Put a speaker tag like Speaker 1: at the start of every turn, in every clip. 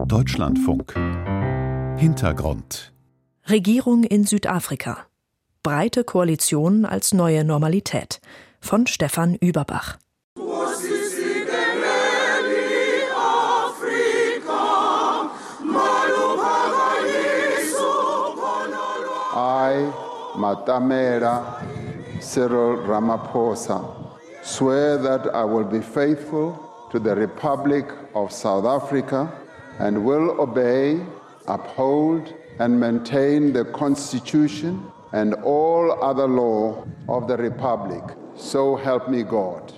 Speaker 1: Deutschlandfunk. Hintergrund.
Speaker 2: Regierung in Südafrika. Breite Koalition als neue Normalität. Von Stefan Überbach.
Speaker 3: I, Matamela Cyril Ramaphosa, swear that I will be faithful to the Republic of South Africa and will obey, uphold and maintain the Constitution and all other law of the Republic. So help me God.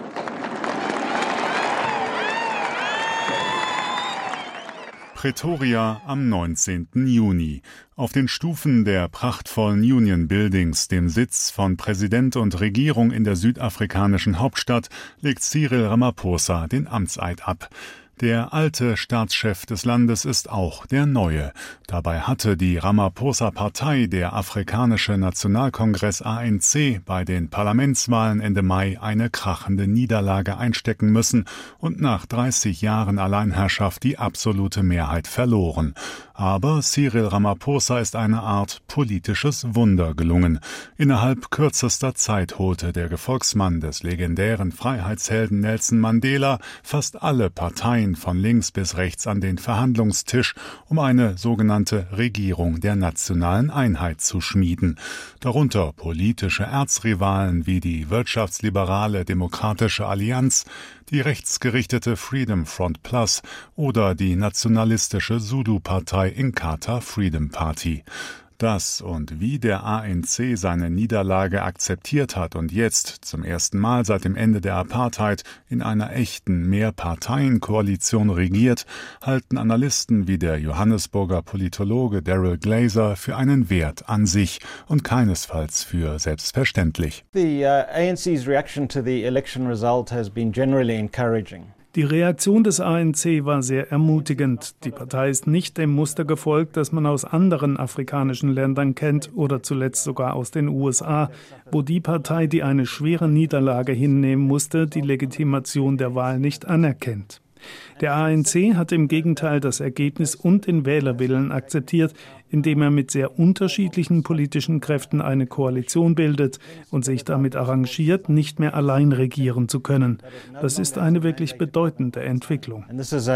Speaker 4: Pretoria am 19. Juni. Auf den Stufen der prachtvollen Union Buildings, dem Sitz von Präsident und Regierung in der südafrikanischen Hauptstadt, legt Cyril Ramaphosa den Amtseid ab. Der alte Staatschef des Landes ist auch der neue. Dabei hatte die Ramaphosa-Partei, der Afrikanische Nationalkongress ANC, bei den Parlamentswahlen Ende Mai eine krachende Niederlage einstecken müssen und nach 30 Jahren Alleinherrschaft die absolute Mehrheit verloren. Aber Cyril Ramaphosa ist eine Art politisches Wunder gelungen. Innerhalb kürzester Zeit holte der Gefolgsmann des legendären Freiheitshelden Nelson Mandela fast alle Parteien von links bis rechts an den Verhandlungstisch, um eine sogenannte Regierung der nationalen Einheit zu schmieden. Darunter politische Erzrivalen wie die wirtschaftsliberale Demokratische Allianz, die rechtsgerichtete Freedom Front Plus oder die nationalistische Zulu-Partei Inkatha Freedom Party. Das und wie der ANC seine Niederlage akzeptiert hat und jetzt zum ersten Mal seit dem Ende der Apartheid in einer echten Mehrparteienkoalition regiert, halten Analysten wie der Johannesburger Politologe Daryl Glaser für einen Wert an sich und keinesfalls für selbstverständlich.
Speaker 5: The ANC's reaction to the election result has been generally encouraging.
Speaker 6: Die Reaktion des ANC war sehr ermutigend. Die Partei ist nicht dem Muster gefolgt, das man aus anderen afrikanischen Ländern kennt oder zuletzt sogar aus den USA, wo die Partei, die eine schwere Niederlage hinnehmen musste, die Legitimation der Wahl nicht anerkennt. Der ANC hat im Gegenteil das Ergebnis und den Wählerwillen akzeptiert, indem er mit sehr unterschiedlichen politischen Kräften eine Koalition bildet und sich damit arrangiert, nicht mehr allein regieren zu können. Das ist eine wirklich bedeutende Entwicklung.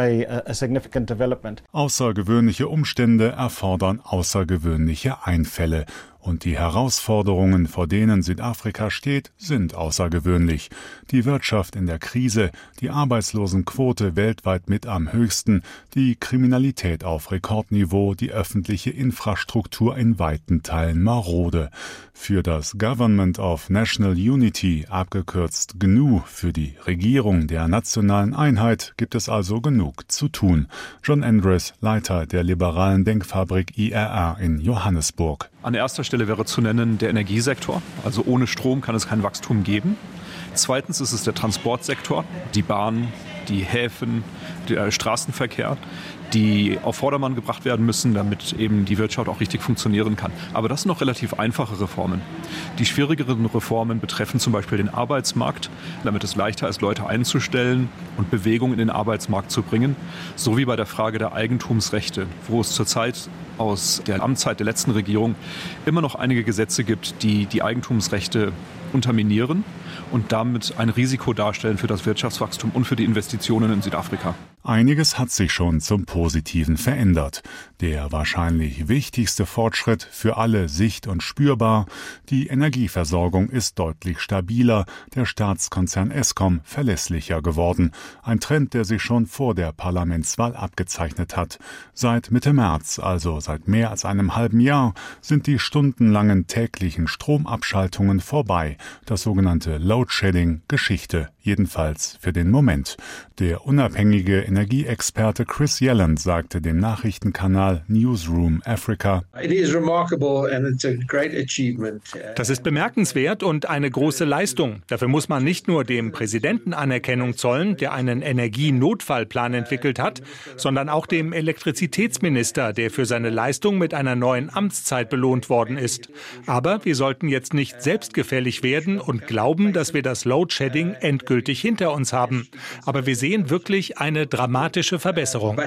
Speaker 4: Außergewöhnliche Umstände erfordern außergewöhnliche Einfälle. Und die Herausforderungen, vor denen Südafrika steht, sind außergewöhnlich. Die Wirtschaft in der Krise, die Arbeitslosenquote weltweit mit am höchsten, die Kriminalität auf Rekordniveau, die öffentliche Infrastruktur in weiten Teilen marode. Für das Government of National Unity, abgekürzt GNU, für die Regierung der nationalen Einheit, gibt es also genug zu tun. John Andres, Leiter der liberalen Denkfabrik IRR in Johannesburg.
Speaker 7: An erster Stelle wäre zu nennen der Energiesektor. Also ohne Strom kann es kein Wachstum geben. Zweitens ist es der Transportsektor, die Bahn, die Häfen, der Straßenverkehr, die auf Vordermann gebracht werden müssen, damit eben die Wirtschaft auch richtig funktionieren kann. Aber das sind noch relativ einfache Reformen. Die schwierigeren Reformen betreffen zum Beispiel den Arbeitsmarkt, damit es leichter ist, Leute einzustellen und Bewegung in den Arbeitsmarkt zu bringen, sowie bei der Frage der Eigentumsrechte, wo es zurzeit aus der Amtszeit der letzten Regierung immer noch einige Gesetze gibt, die die Eigentumsrechte unterminieren und damit ein Risiko darstellen für das Wirtschaftswachstum und für die Investitionen in Südafrika.
Speaker 4: Einiges hat sich schon zum Positiven verändert. Der wahrscheinlich wichtigste Fortschritt für alle sicht- und spürbar: die Energieversorgung ist deutlich stabiler, der Staatskonzern Eskom verlässlicher geworden. Ein Trend, der sich schon vor der Parlamentswahl abgezeichnet hat. Seit Mitte März, also seit mehr als einem halben Jahr, sind die stundenlangen täglichen Stromabschaltungen vorbei. Das sogenannte Load-Shedding Geschichte, jedenfalls für den Moment. Der unabhängige Energieexperte Chris Yelland sagte dem Nachrichtenkanal Newsroom Africa:
Speaker 8: Das ist bemerkenswert und eine große Leistung. Dafür muss man nicht nur dem Präsidenten Anerkennung zollen, der einen Energienotfallplan entwickelt hat, sondern auch dem Elektrizitätsminister, der für seine Leistung mit einer neuen Amtszeit belohnt worden ist. Aber wir sollten jetzt nicht selbstgefällig werden werden und glauben, dass wir das Load-Shedding endgültig hinter uns haben. Aber wir sehen wirklich eine dramatische Verbesserung.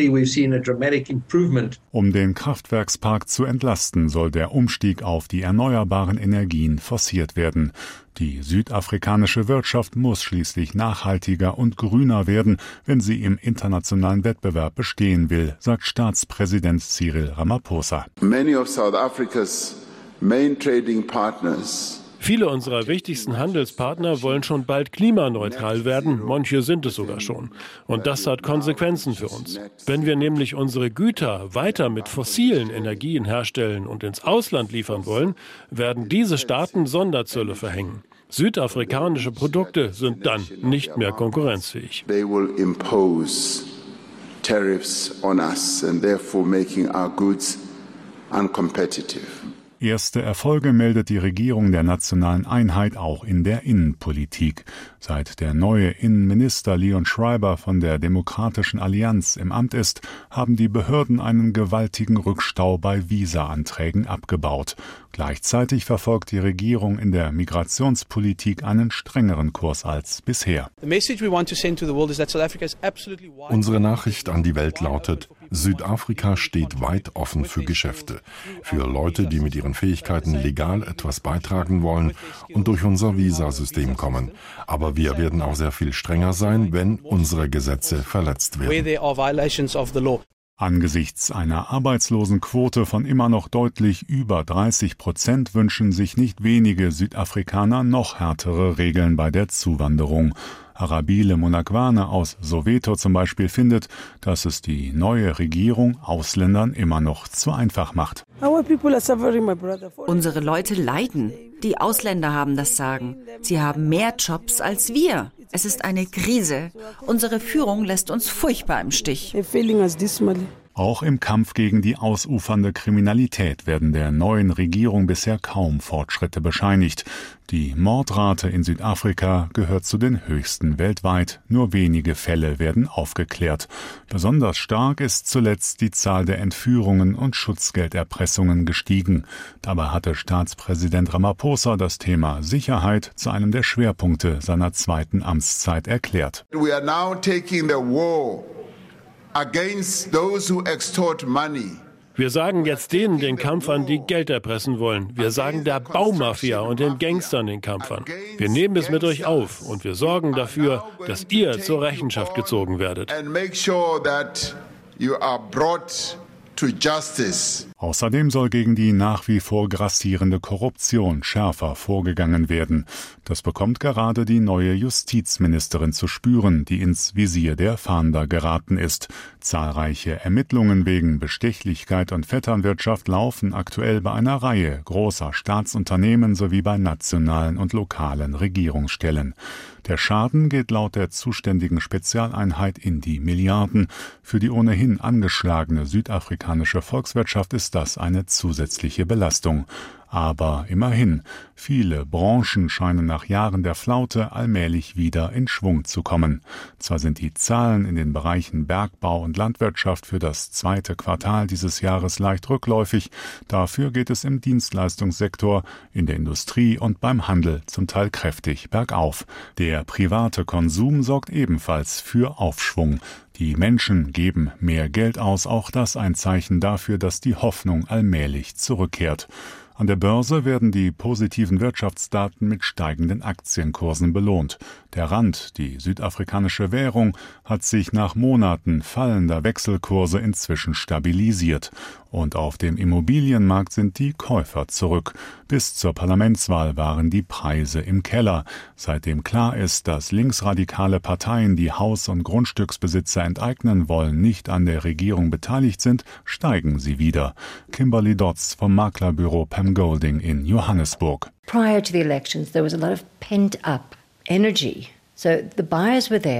Speaker 4: Um den Kraftwerkspark zu entlasten, soll der Umstieg auf die erneuerbaren Energien forciert werden. Die südafrikanische Wirtschaft muss schließlich nachhaltiger und grüner werden, wenn sie im internationalen Wettbewerb bestehen will, sagt Staatspräsident Cyril Ramaphosa.
Speaker 3: Many of South Africa's main trading partners
Speaker 9: Viele unserer wichtigsten Handelspartner wollen schon bald klimaneutral werden, manche sind es sogar schon. Und das hat Konsequenzen für uns. Wenn wir nämlich unsere Güter weiter mit fossilen Energien herstellen und ins Ausland liefern wollen, werden diese Staaten Sonderzölle verhängen. Südafrikanische Produkte sind dann nicht mehr konkurrenzfähig.
Speaker 3: They will impose tariffs on us and therefore making our goods uncompetitive.
Speaker 4: Erste Erfolge meldet die Regierung der nationalen Einheit auch in der Innenpolitik. Seit der neue Innenminister Leon Schreiber von der Demokratischen Allianz im Amt ist, haben die Behörden einen gewaltigen Rückstau bei Visa-Anträgen abgebaut. Gleichzeitig verfolgt die Regierung in der Migrationspolitik einen strengeren Kurs als bisher.
Speaker 10: Unsere Nachricht an die Welt lautet: Südafrika steht weit offen für Geschäfte, für Leute, die mit ihren Fähigkeiten legal etwas beitragen wollen und durch unser Visasystem kommen. Aber wir werden auch sehr viel strenger sein, wenn unsere Gesetze verletzt werden.
Speaker 4: Angesichts einer Arbeitslosenquote von immer noch deutlich über 30% wünschen sich nicht wenige Südafrikaner noch härtere Regeln bei der Zuwanderung. Arabile Monakwane aus Soweto zum Beispiel findet, dass es die neue Regierung Ausländern immer noch zu einfach macht.
Speaker 11: Unsere Leute leiden. Die Ausländer haben das Sagen. Sie haben mehr Jobs als wir. Es ist eine Krise. Unsere Führung lässt uns furchtbar im Stich.
Speaker 4: Auch im Kampf gegen die ausufernde Kriminalität werden der neuen Regierung bisher kaum Fortschritte bescheinigt. Die Mordrate in Südafrika gehört zu den höchsten weltweit. Nur wenige Fälle werden aufgeklärt. Besonders stark ist zuletzt die Zahl der Entführungen und Schutzgelderpressungen gestiegen. Dabei hatte Staatspräsident Ramaphosa das Thema Sicherheit zu einem der Schwerpunkte seiner zweiten Amtszeit erklärt.
Speaker 3: We are now taking the war against those who extort money.
Speaker 9: Wir sagen jetzt denen den Kampf an, die Geld erpressen wollen. Wir sagen der Baumafia und den Gangstern den Kampf an. Wir nehmen es mit euch auf und wir sorgen dafür, dass ihr zur Rechenschaft gezogen werdet.
Speaker 4: Außerdem soll gegen die nach wie vor grassierende Korruption schärfer vorgegangen werden. Das bekommt gerade die neue Justizministerin zu spüren, die ins Visier der Fahnder geraten ist. Zahlreiche Ermittlungen wegen Bestechlichkeit und Vetternwirtschaft laufen aktuell bei einer Reihe großer Staatsunternehmen sowie bei nationalen und lokalen Regierungsstellen. Der Schaden geht laut der zuständigen Spezialeinheit in die Milliarden. Für die ohnehin angeschlagene südafrikanische Volkswirtschaft ist das eine zusätzliche Belastung. Aber immerhin, viele Branchen scheinen nach Jahren der Flaute allmählich wieder in Schwung zu kommen. Zwar sind die Zahlen in den Bereichen Bergbau und Landwirtschaft für das zweite Quartal dieses Jahres leicht rückläufig, dafür geht es im Dienstleistungssektor, in der Industrie und beim Handel zum Teil kräftig bergauf. Der private Konsum sorgt ebenfalls für Aufschwung. Die Menschen geben mehr Geld aus, auch das ein Zeichen dafür, dass die Hoffnung allmählich zurückkehrt. An der Börse werden die positiven Wirtschaftsdaten mit steigenden Aktienkursen belohnt. Der Rand, die südafrikanische Währung, hat sich nach Monaten fallender Wechselkurse inzwischen stabilisiert. Und auf dem Immobilienmarkt sind die Käufer zurück. Bis zur Parlamentswahl waren die Preise im Keller. Seitdem klar ist, dass linksradikale Parteien, die Haus- und Grundstücksbesitzer enteignen wollen, nicht an der Regierung beteiligt sind, steigen sie wieder. Kimberly Dodds vom Maklerbüro Pam Golding in Johannesburg.
Speaker 12: Prior to the elections, there was a lot of pent-up energy. So the buyers were there.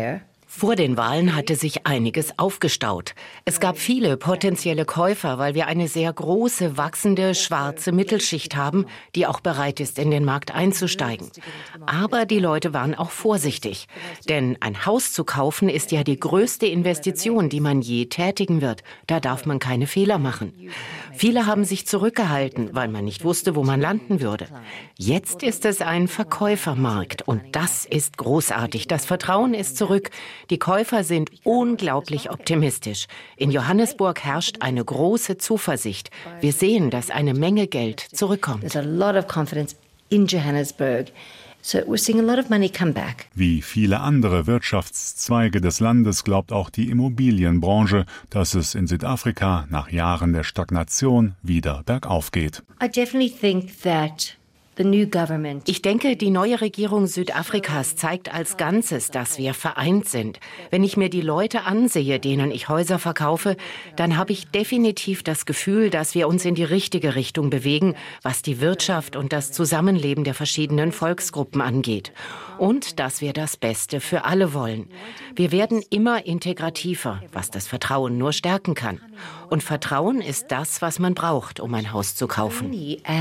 Speaker 12: Vor den Wahlen hatte sich einiges aufgestaut. Es gab viele potenzielle Käufer, weil wir eine sehr große, wachsende, schwarze Mittelschicht haben, die auch bereit ist, in den Markt einzusteigen. Aber die Leute waren auch vorsichtig. Denn ein Haus zu kaufen ist ja die größte Investition, die man je tätigen wird. Da darf man keine Fehler machen. Viele haben sich zurückgehalten, weil man nicht wusste, wo man landen würde. Jetzt ist es ein Verkäufermarkt und das ist großartig. Das Vertrauen ist zurück. Die Käufer sind unglaublich optimistisch. In Johannesburg herrscht eine große Zuversicht. Wir sehen, dass eine Menge Geld zurückkommt.
Speaker 13: There's a lot of confidence in Johannesburg. So we're seeing a lot of money come back.
Speaker 4: Wie viele andere Wirtschaftszweige des Landes glaubt auch die Immobilienbranche, dass es in Südafrika nach Jahren der Stagnation wieder bergauf geht.
Speaker 13: I definitely think that
Speaker 12: ich denke, die neue Regierung Südafrikas zeigt als Ganzes, dass wir vereint sind. Wenn ich mir die Leute ansehe, denen ich Häuser verkaufe, dann habe ich definitiv das Gefühl, dass wir uns in die richtige Richtung bewegen, was die Wirtschaft und das Zusammenleben der verschiedenen Volksgruppen angeht. Und dass wir das Beste für alle wollen. Wir werden immer integrativer, was das Vertrauen nur stärken kann. Und Vertrauen ist das, was man braucht, um ein Haus zu kaufen.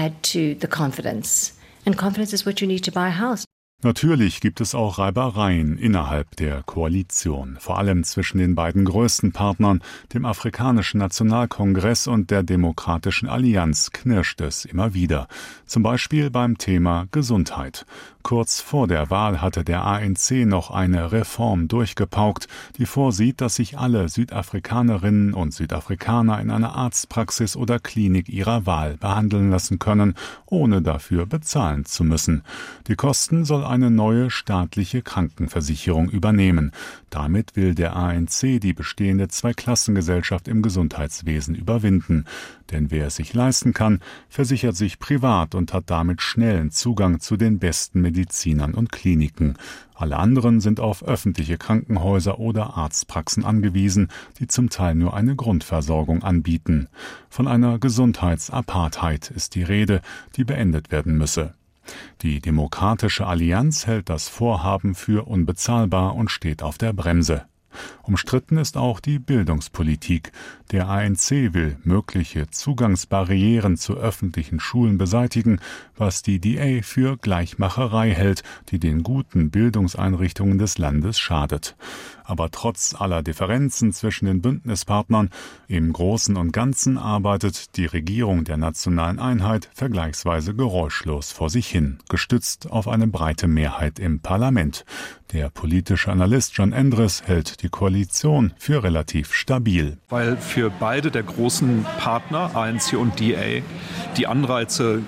Speaker 4: Natürlich gibt es auch Reibereien innerhalb der Koalition, vor allem zwischen den beiden größten Partnern, dem Afrikanischen Nationalkongress und der Demokratischen Allianz, knirscht es immer wieder. Zum Beispiel beim Thema Gesundheit. Kurz vor der Wahl hatte der ANC noch eine Reform durchgepaukt, die vorsieht, dass sich alle Südafrikanerinnen und Südafrikaner in einer Arztpraxis oder Klinik ihrer Wahl behandeln lassen können, ohne dafür bezahlen zu müssen. Die Kosten soll eine neue staatliche Krankenversicherung übernehmen. Damit will der ANC die bestehende Zweiklassengesellschaft im Gesundheitswesen überwinden. Denn wer es sich leisten kann, versichert sich privat und hat damit schnellen Zugang zu den besten Medizinern und Kliniken. Alle anderen sind auf öffentliche Krankenhäuser oder Arztpraxen angewiesen, die zum Teil nur eine Grundversorgung anbieten. Von einer Gesundheitsapartheid ist die Rede, die beendet werden müsse. Die Demokratische Allianz hält das Vorhaben für unbezahlbar und steht auf der Bremse. Umstritten ist auch die Bildungspolitik. Der ANC will mögliche Zugangsbarrieren zu öffentlichen Schulen beseitigen, was die DA für Gleichmacherei hält, die den guten Bildungseinrichtungen des Landes schadet. Aber trotz aller Differenzen zwischen den Bündnispartnern, im Großen und Ganzen arbeitet die Regierung der nationalen Einheit vergleichsweise geräuschlos vor sich hin, gestützt auf eine breite Mehrheit im Parlament. Der politische Analyst John Endres hält die Koalition für relativ stabil.
Speaker 7: Weil für beide der großen Partner, ANC und DA, die Anreize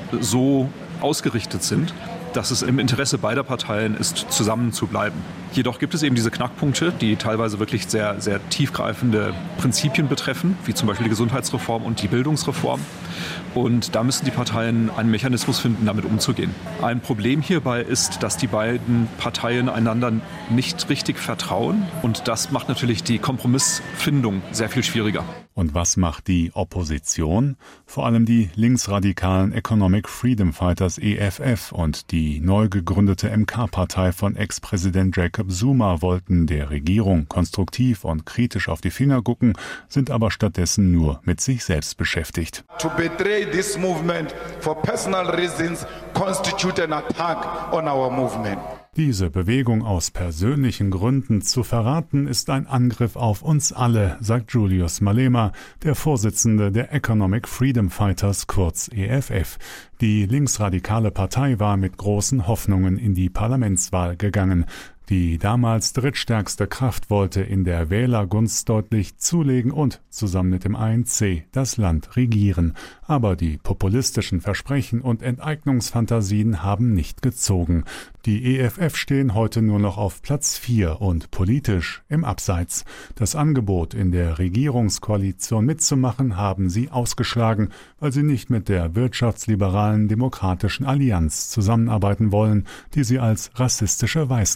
Speaker 7: so ausgerichtet sind, dass es im Interesse beider Parteien ist, zusammen zu bleiben. Jedoch gibt es eben diese Knackpunkte, die teilweise wirklich sehr, sehr tiefgreifende Prinzipien betreffen, wie zum Beispiel die Gesundheitsreform und die Bildungsreform. Und da müssen die Parteien einen Mechanismus finden, damit umzugehen. Ein Problem hierbei ist, dass die beiden Parteien einander nicht richtig vertrauen. Und das macht natürlich die Kompromissfindung sehr viel schwieriger.
Speaker 4: Und was macht die Opposition? Vor allem die linksradikalen Economic Freedom Fighters EFF und die neu gegründete MK-Partei von Ex-Präsident Jacob Zuma wollten der Regierung konstruktiv und kritisch auf die Finger gucken, sind aber stattdessen nur mit sich selbst beschäftigt.
Speaker 14: To betray this movement for personal reasons constitute an attack on our movement.
Speaker 4: Diese Bewegung aus persönlichen Gründen zu verraten, ist ein Angriff auf uns alle, sagt Julius Malema, der Vorsitzende der Economic Freedom Fighters, kurz EFF. Die linksradikale Partei war mit großen Hoffnungen in die Parlamentswahl gegangen. Die damals drittstärkste Kraft wollte in der Wählergunst deutlich zulegen und zusammen mit dem ANC das Land regieren. Aber die populistischen Versprechen und Enteignungsfantasien haben nicht gezogen. Die EFF stehen heute nur noch auf Platz 4 und politisch im Abseits. Das Angebot, in der Regierungskoalition mitzumachen, haben sie ausgeschlagen, weil sie nicht mit der wirtschaftsliberalen Demokratischen Allianz zusammenarbeiten wollen, die sie als rassistische Weißenpartei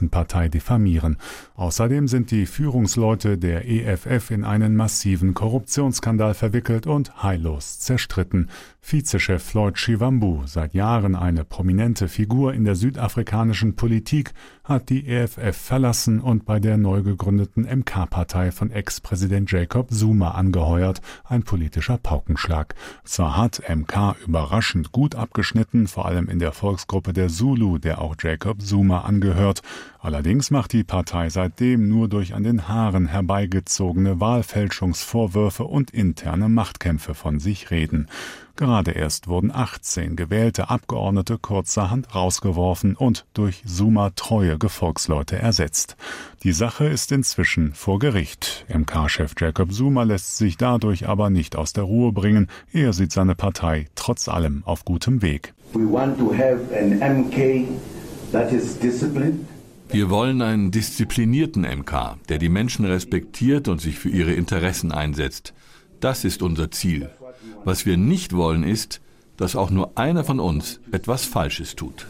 Speaker 4: Partei diffamieren. Außerdem sind die Führungsleute der EFF in einen massiven Korruptionsskandal verwickelt und heillos zerstritten. Vizechef Floyd Shivambu, seit Jahren eine prominente Figur in der südafrikanischen Politik, hat die EFF verlassen und bei der neu gegründeten MK-Partei von Ex-Präsident Jacob Zuma angeheuert, ein politischer Paukenschlag. Zwar hat MK überraschend gut abgeschnitten, vor allem in der Volksgruppe der Zulu, der auch Jacob Zuma angehört. Allerdings macht die Partei seitdem nur durch an den Haaren herbeigezogene Wahlfälschungsvorwürfe und interne Machtkämpfe von sich reden. Gerade erst wurden 18 gewählte Abgeordnete kurzerhand rausgeworfen und durch Zuma-treue Gefolgsleute ersetzt. Die Sache ist inzwischen vor Gericht. MK-Chef Jacob Zuma lässt sich dadurch aber nicht aus der Ruhe bringen. Er sieht seine Partei trotz allem auf gutem Weg.
Speaker 15: We want to have an MK that is disciplined.
Speaker 16: Wir wollen einen disziplinierten MK, der die Menschen respektiert und sich für ihre Interessen einsetzt. Das ist unser Ziel. Was wir nicht wollen, ist, dass auch nur einer von uns etwas Falsches tut.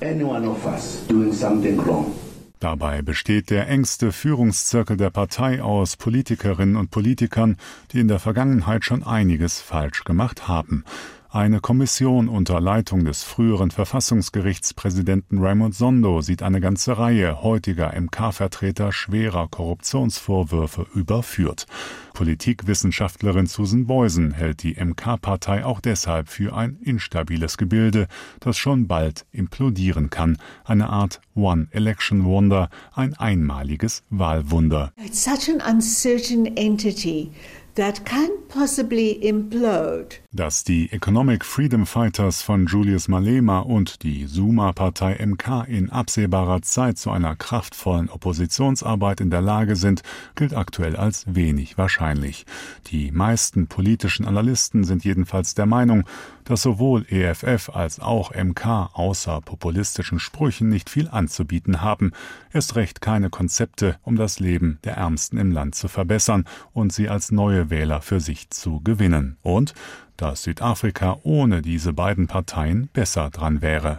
Speaker 4: Dabei besteht der engste Führungszirkel der Partei aus Politikerinnen und Politikern, die in der Vergangenheit schon einiges falsch gemacht haben. Eine Kommission unter Leitung des früheren Verfassungsgerichtspräsidenten Raymond Zondo sieht eine ganze Reihe heutiger MK-Vertreter schwerer Korruptionsvorwürfe überführt. Politikwissenschaftlerin Susan Boysen hält die MK-Partei auch deshalb für ein instabiles Gebilde, das schon bald implodieren kann. Eine Art One-Election-Wonder, ein einmaliges Wahlwunder.
Speaker 17: It's such an uncertain entity that can't possibly implode.
Speaker 4: Dass die Economic Freedom Fighters von Julius Malema und die Zuma-Partei MK in absehbarer Zeit zu einer kraftvollen Oppositionsarbeit in der Lage sind, gilt aktuell als wenig wahrscheinlich. Die meisten politischen Analysten sind jedenfalls der Meinung, dass sowohl EFF als auch MK außer populistischen Sprüchen nicht viel anzubieten haben, erst recht keine Konzepte, um das Leben der Ärmsten im Land zu verbessern und sie als neue Wähler für sich zu gewinnen. Und dass Südafrika ohne diese beiden Parteien besser dran wäre.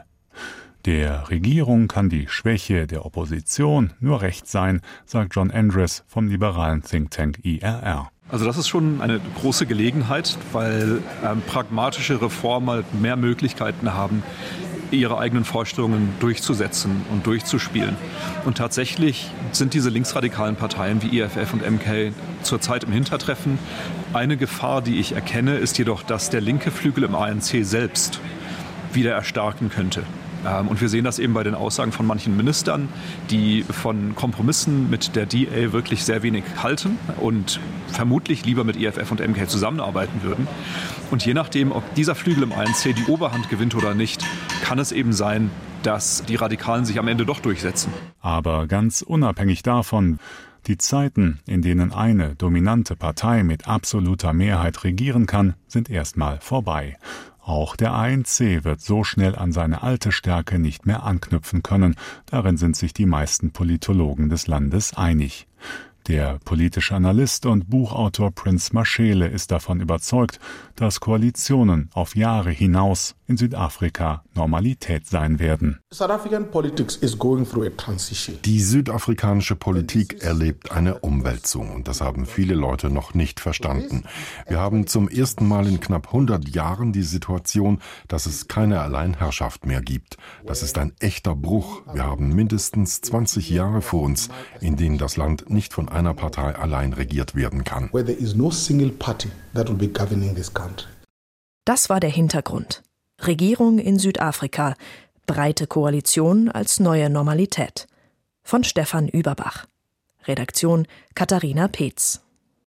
Speaker 4: Der Regierung kann die Schwäche der Opposition nur recht sein, sagt John Andres vom liberalen Think Tank IRR.
Speaker 7: Also das ist schon eine große Gelegenheit, weil pragmatische Reformer mehr Möglichkeiten haben, ihre eigenen Vorstellungen durchzusetzen und durchzuspielen. Und tatsächlich sind diese linksradikalen Parteien wie EFF und MK zurzeit im Hintertreffen. Eine Gefahr, die ich erkenne, ist jedoch, dass der linke Flügel im ANC selbst wieder erstarken könnte. Und wir sehen das eben bei den Aussagen von manchen Ministern, die von Kompromissen mit der DA wirklich sehr wenig halten und vermutlich lieber mit EFF und MK zusammenarbeiten würden. Und je nachdem, ob dieser Flügel im ANC die Oberhand gewinnt oder nicht, kann es eben sein, dass die Radikalen sich am Ende doch durchsetzen.
Speaker 4: Aber ganz unabhängig davon, die Zeiten, in denen eine dominante Partei mit absoluter Mehrheit regieren kann, sind erstmal vorbei. Auch der ANC wird so schnell an seine alte Stärke nicht mehr anknüpfen können. Darin sind sich die meisten Politologen des Landes einig. Der politische Analyst und Buchautor Prince Mashele ist davon überzeugt, dass Koalitionen auf Jahre hinaus in Südafrika Normalität sein werden.
Speaker 10: Die südafrikanische Politik erlebt eine Umwälzung und das haben viele Leute noch nicht verstanden. Wir haben zum ersten Mal in knapp 100 Jahren die Situation, dass es keine Alleinherrschaft mehr gibt. Das ist ein echter Bruch. Wir haben mindestens 20 Jahre vor uns, in denen das Land nicht von einer Partei allein regiert werden kann.
Speaker 2: Das war der Hintergrund. Regierung in Südafrika, breite Koalition als neue Normalität. Von Stefan Überbach. Redaktion Katharina Peetz.